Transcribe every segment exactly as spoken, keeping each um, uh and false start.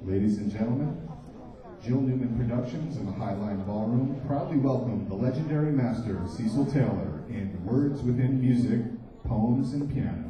Ladies and gentlemen, Jill Newman Productions and the Highline Ballroom proudly welcome the legendary master Cecil Taylor in Words Within Music, Poems and Piano.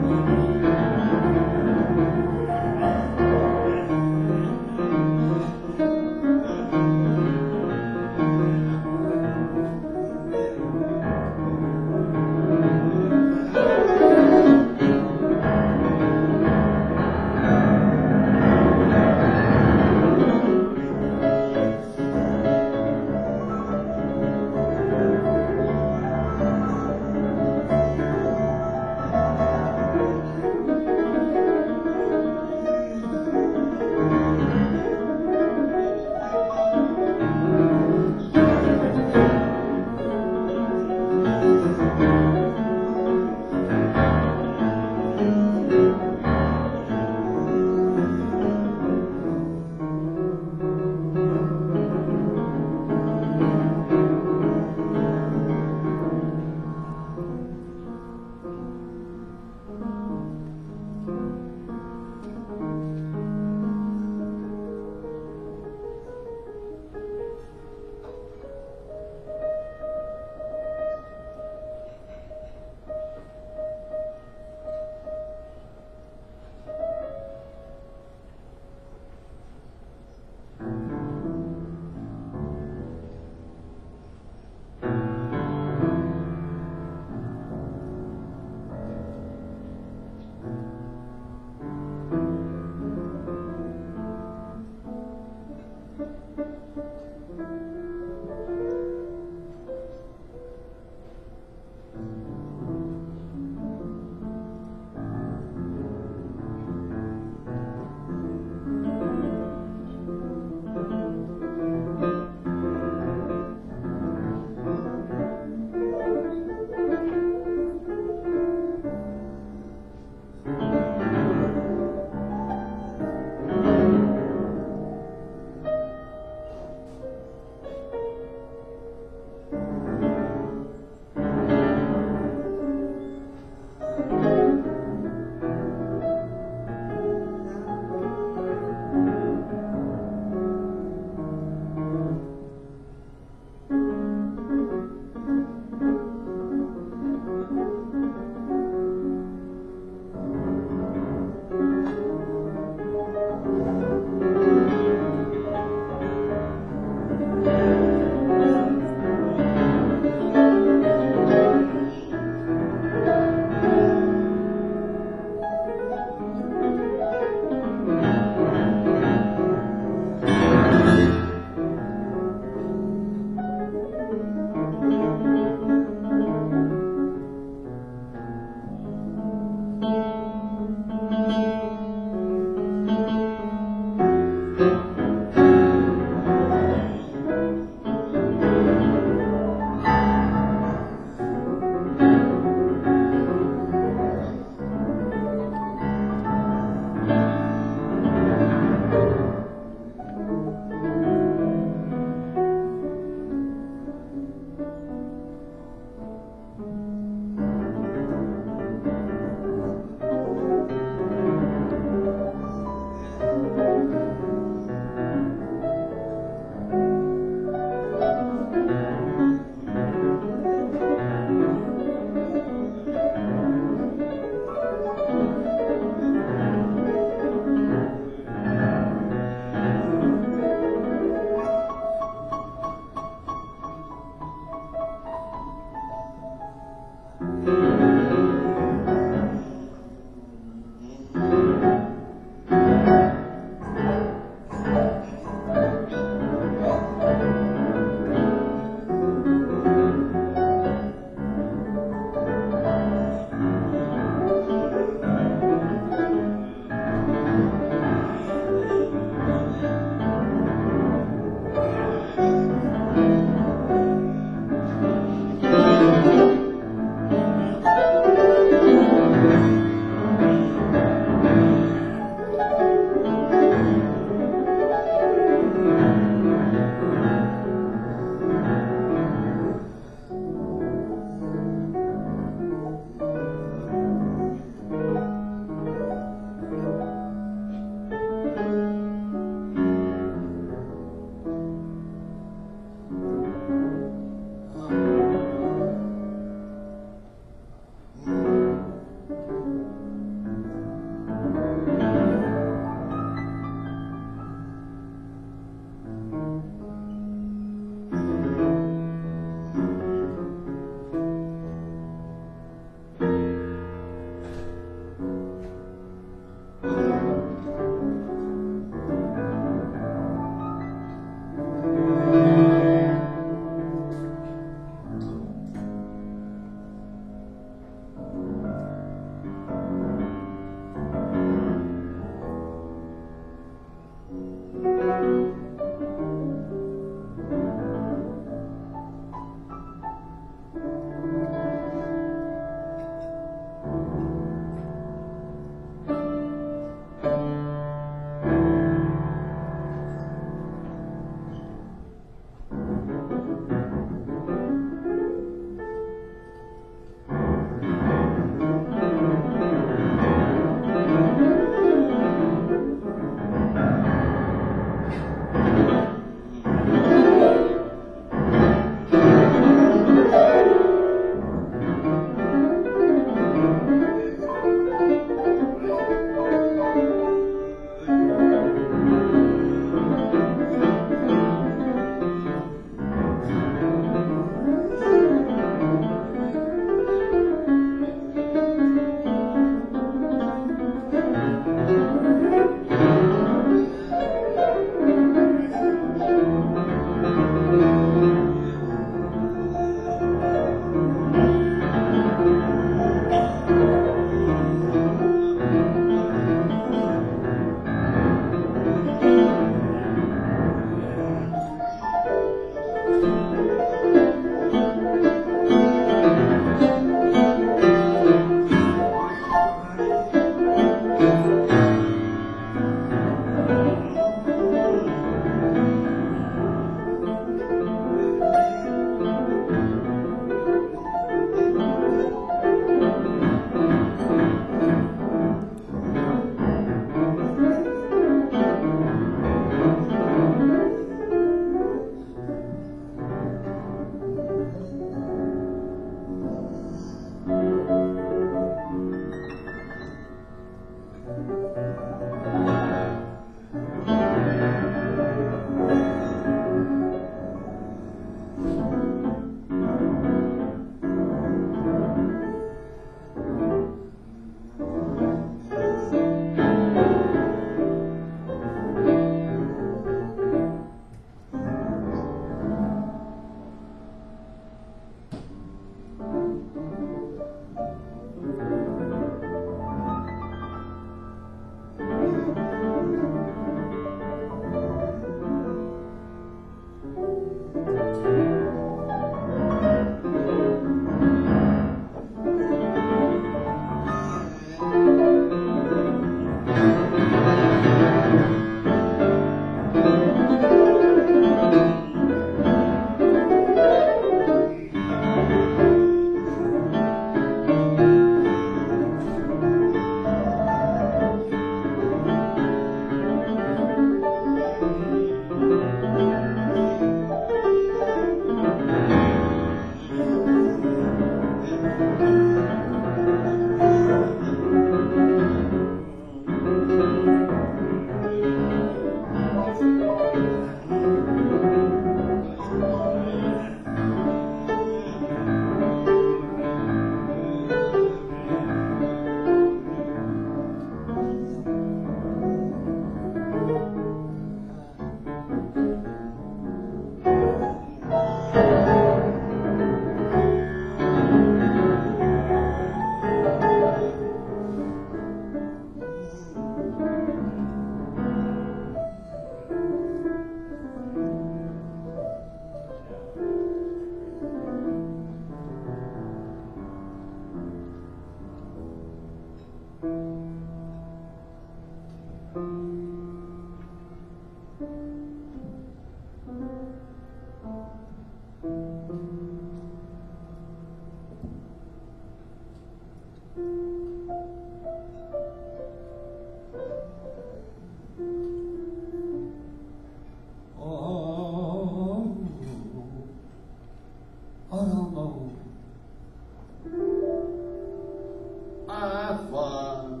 Afwan.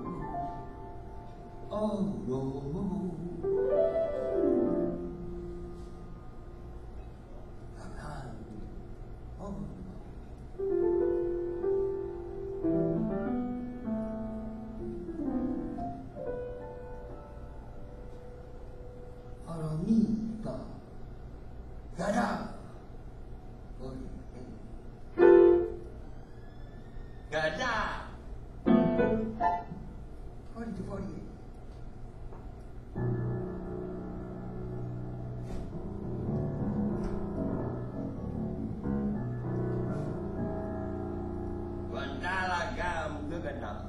Oh, no. Afwan. Oh, Aramita. Gada. Gada. Forty to forty-eight. Bandala gam gagana.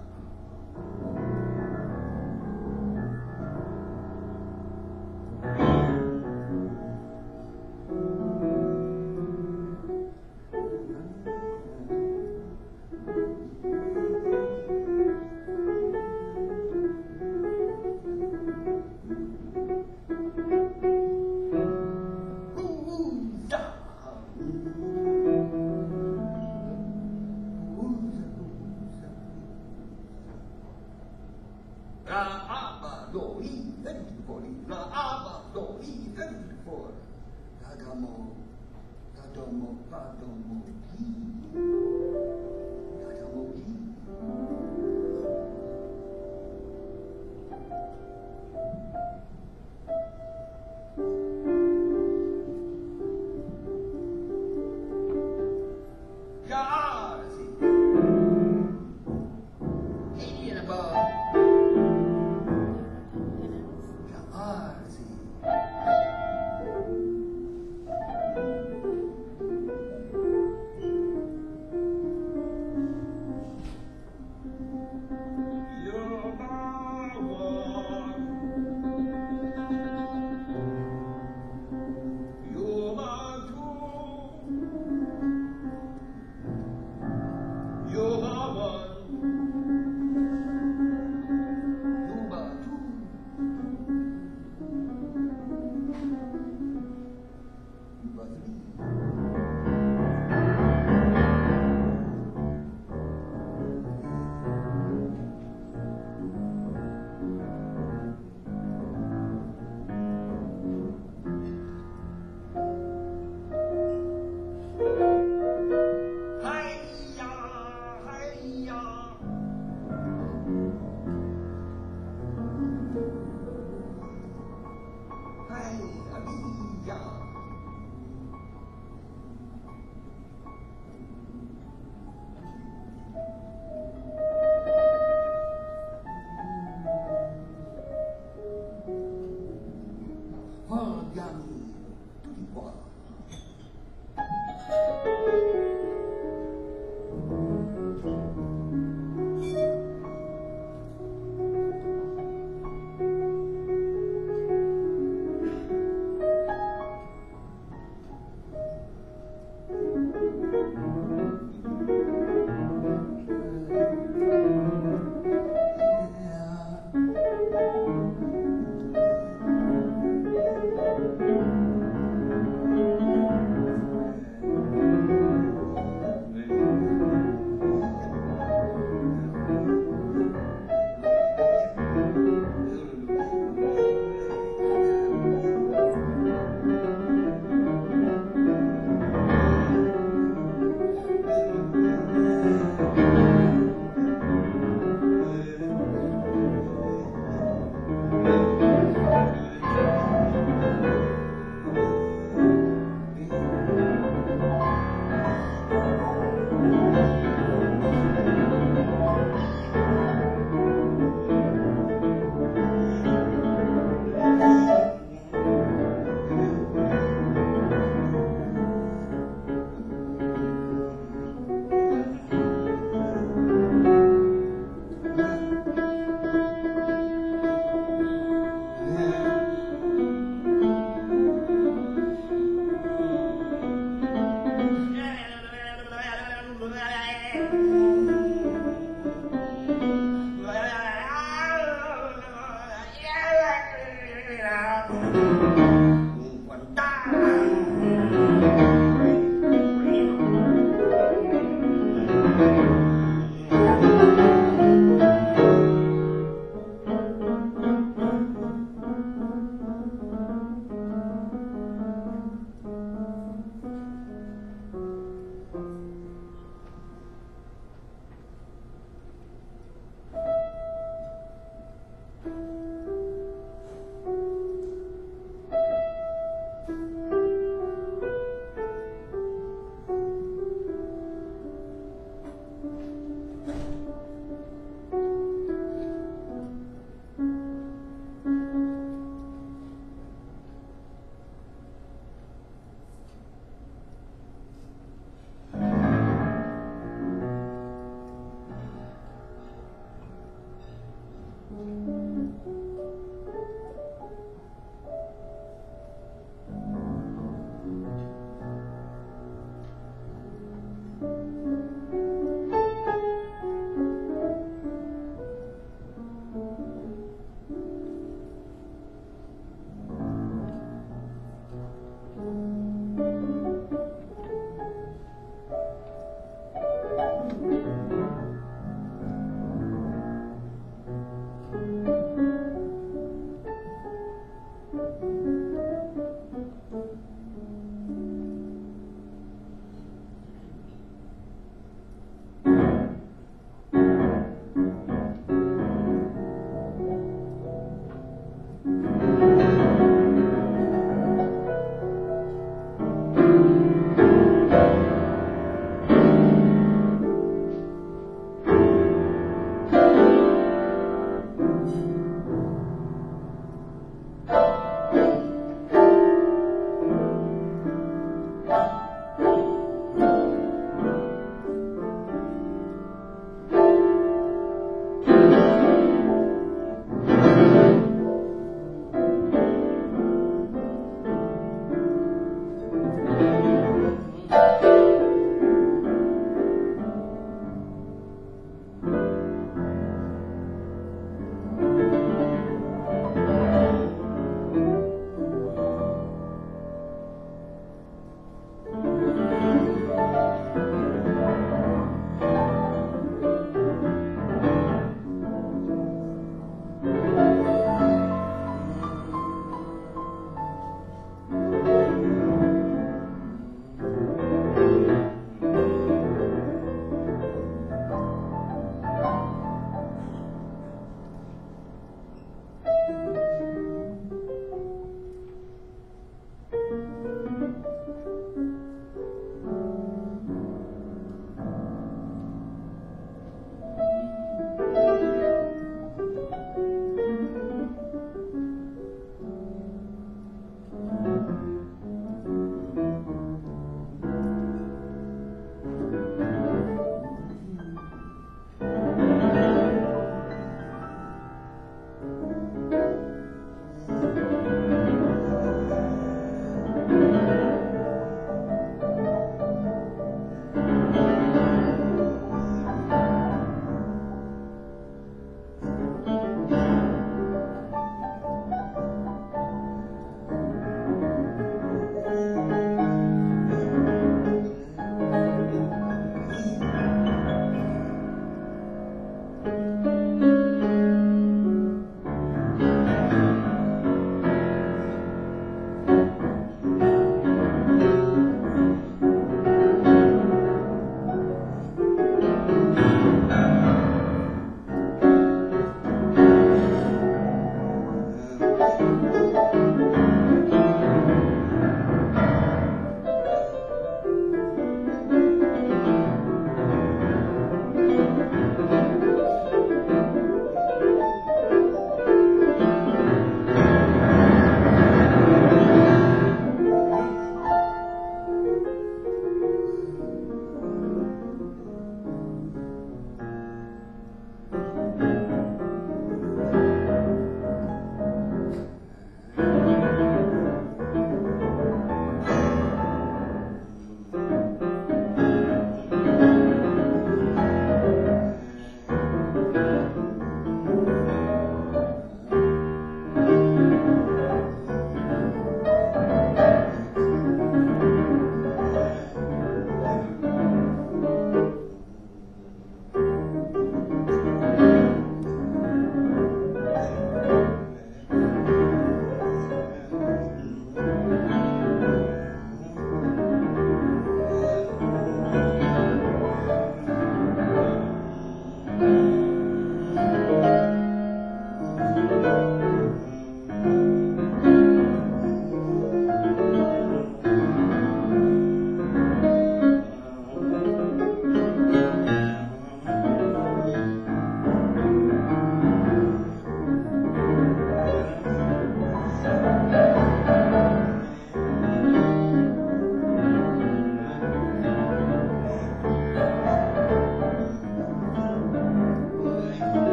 Raaba doi thirty-four. Raaba doi thirty-four. Dadamo, dadamo, dadamo, ki. Dadamo ki. Yazi. Indian above. Yazi.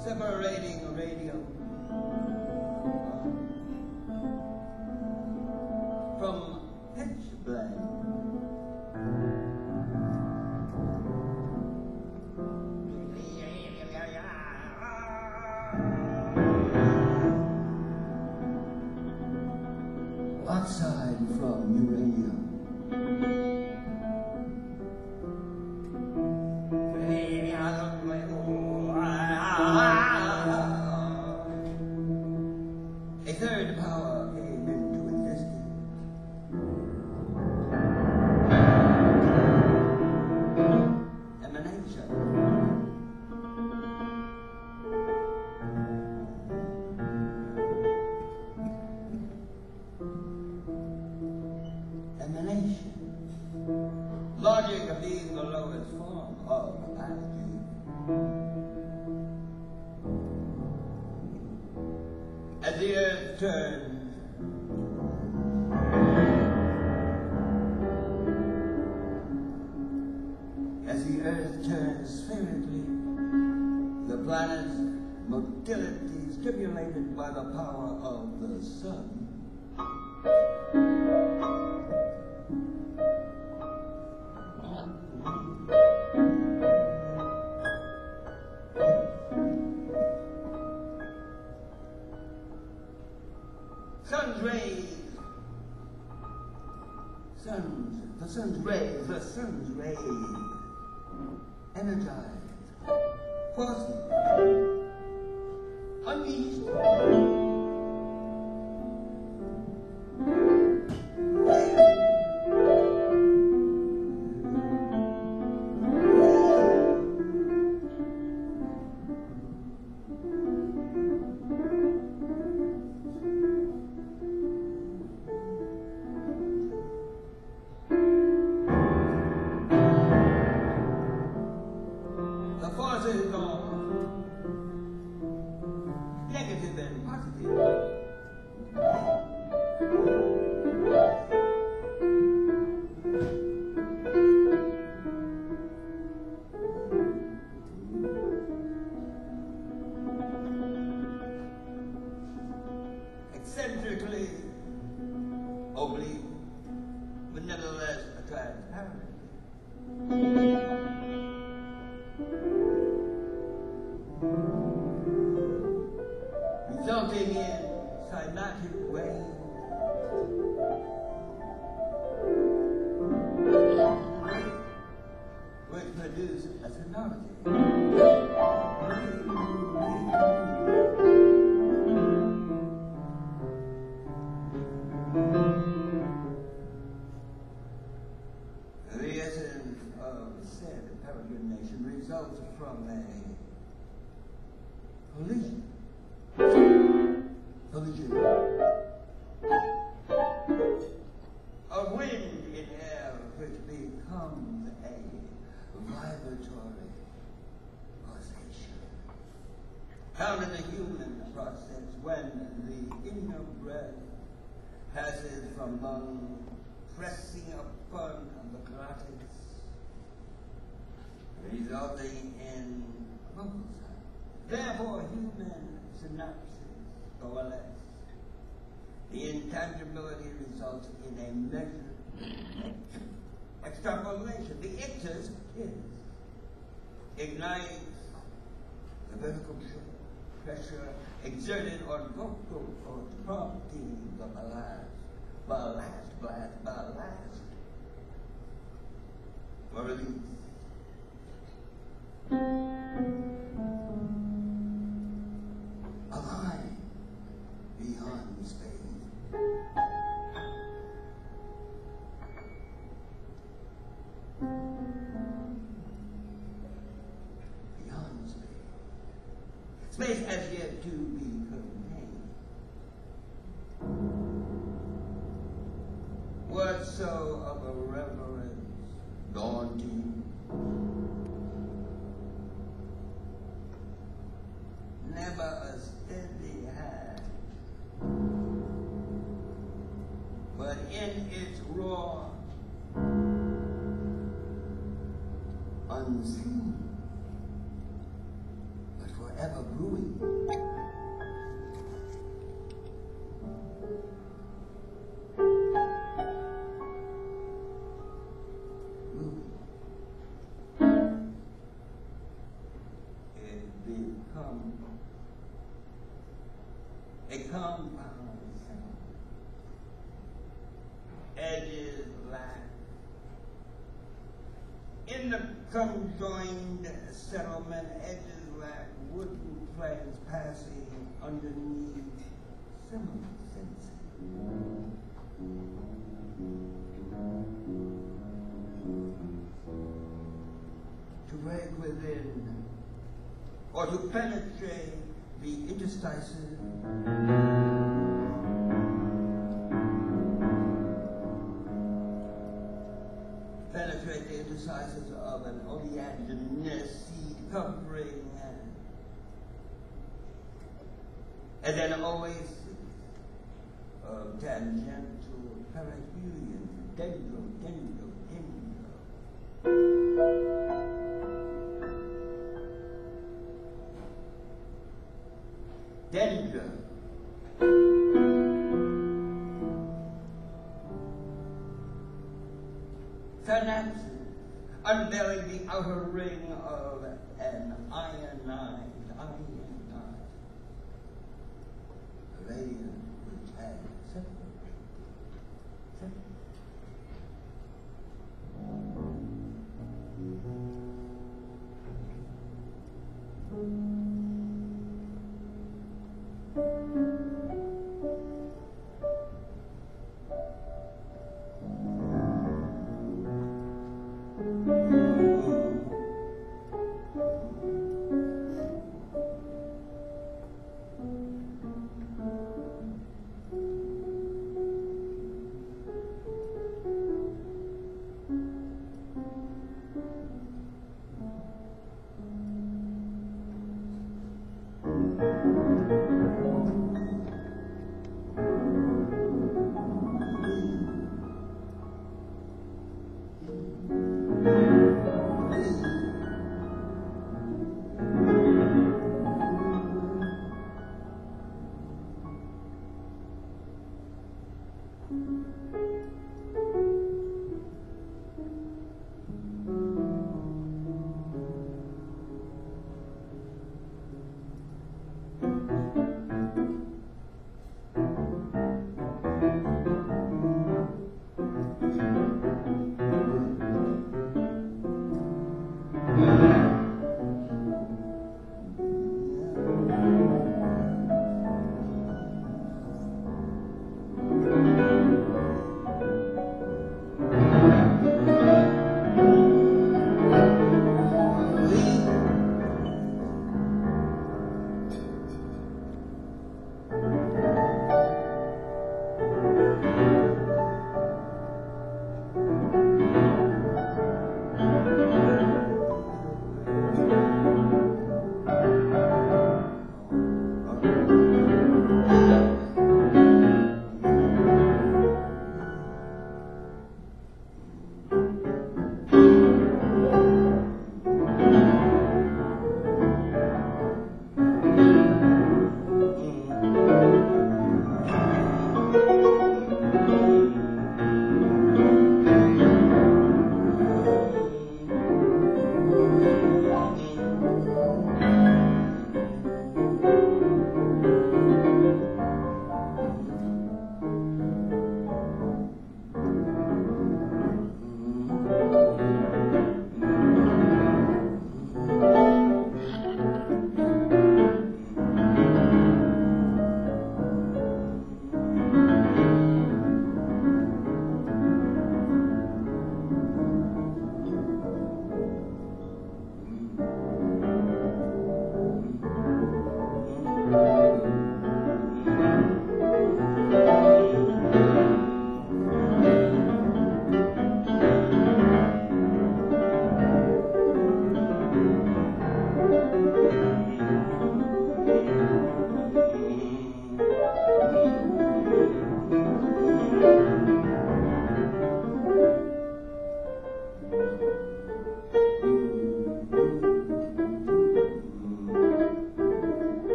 separating radium from pitch black. Oxide from uranium. A third power came into existence. Emanation. Emanation. Logic being the lowest form of anarchy. As the earth turns, as the earth turns spherically, the planet's motility stimulated by the power of the sun. Sun's rays, suns, the sun's rays, the sun's rays, energized, forces, unleashed. Forces on negative and positive. Eccentrically oblique, but nevertheless transparent. Resulting in cymatic waves, which produce a sonority. The essence of said peregrination results from a collision. Collision of wind in air, which becomes a vibratory causation. Found in the human process when the inner breath passes from lung, pressing upon the glottis, resulting in vocal sound. Therefore, human synapses coalesce. The intangibility results in a measured extrapolation. The ictus is ignites the vertical pressure exerted on vocal cords, prompting the blast, blast, blast, blast, for release. A line beyond space. Beyond space. Space has yet to be contained. What so of a reverence daunting? Never a steady hand, but in its roar, unseen, but forever Louis. Louis. It become a compound sound. Edges black. In the conjoined settlement, edges like wooden planks passing underneath similar senses. To break within or to penetrate the interstices. Penetrate the interstices of an oleaginous seed covering and then oasis of tangential perihelion, dendro, dendro, dendro. Dendro. Synapses unveiling the outer ring of an ionized, ionized radiant which has separated, separated.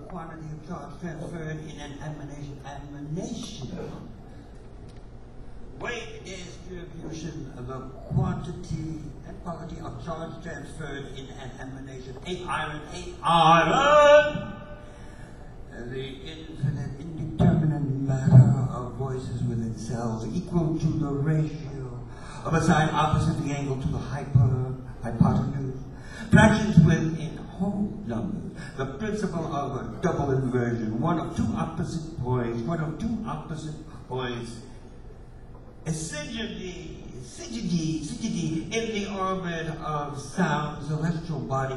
quantity of charge transferred in an emanation. Emanation. Weight distribution of the quantity and quality of charge transferred in an emanation. Eight iron, eight iron. The infinite, indeterminate matter of voices within cells equal to the ratio of a sine opposite the angle to the hyper hypotenuse. Fractions within whole numbers. The principle of a double inversion. One of two opposite points. One of two opposite points. Acidity, acidity, acidity in the orbit of sound, celestial body.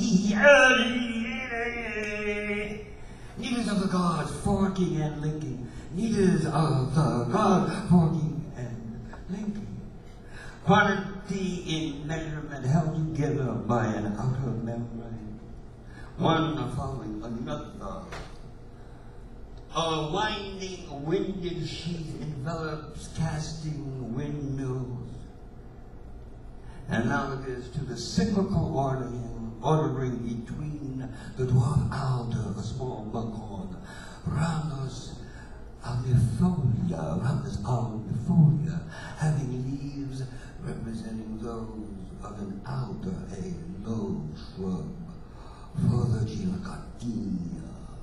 Needles of the gods forking and linking. Needles of the gods forking and linking. Quantity in measurement held together by an outer membrane. One following another. A winding, winded sheath envelops casting windmills, analogous to the cyclical ordering, ordering between the dwarf alder, a small buckhorn, Rhamnus alnifolia, Rhamnus alnifolia, having leaves representing those of an alder, a low shrub, further Gilacardina.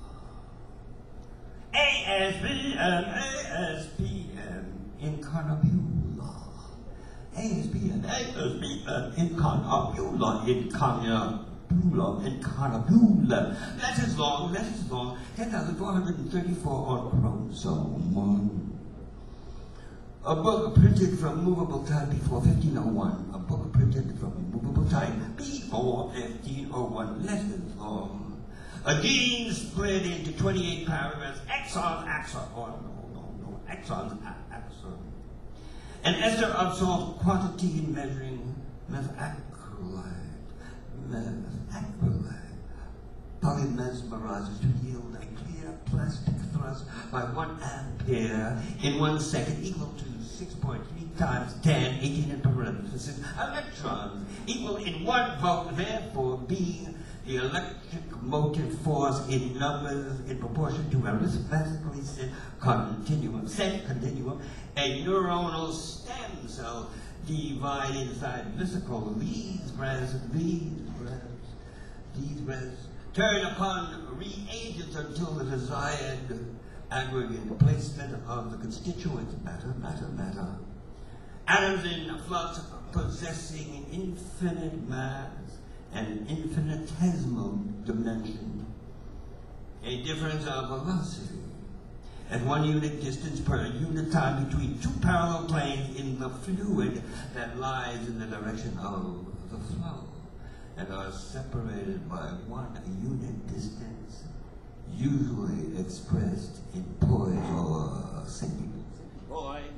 A S P M, A S P M, incarnabula. A S P M, A S P M, incarnabula, incarnabula, incarnabula. That is long, that is long. ten thousand four hundred thirty-four on chromosome one. A book printed from movable type before fifteen oh one. A book printed from movable type before fifteen oh one. Letters long. A gene split into twenty-eight paragraphs, exon, axon, oh no, no, no, exon, axon. An ester of salt quantity in measuring methacrylate, methacrylate, polymesmerizes to yield a clear plastic thrust by one ampere in one second equal to six point three times ten, eighteen in parenthesis, electrons equal in one volt, therefore being the electric motive force in numbers in proportion to a arithmetically set continuum, set continuum, a neuronal stem cell divide inside vesicle. These breaths, these breaths, these breaths turn upon reagents until the desired aggregate placement of the constituents, matter, matter, matter. Atoms in flux possessing infinite mass and infinitesimal dimension, a difference of velocity at one unit distance per unit time between two parallel planes in the fluid that lies in the direction of the flow and are separated by one unit distance, usually expressed in poise or singing. Boy.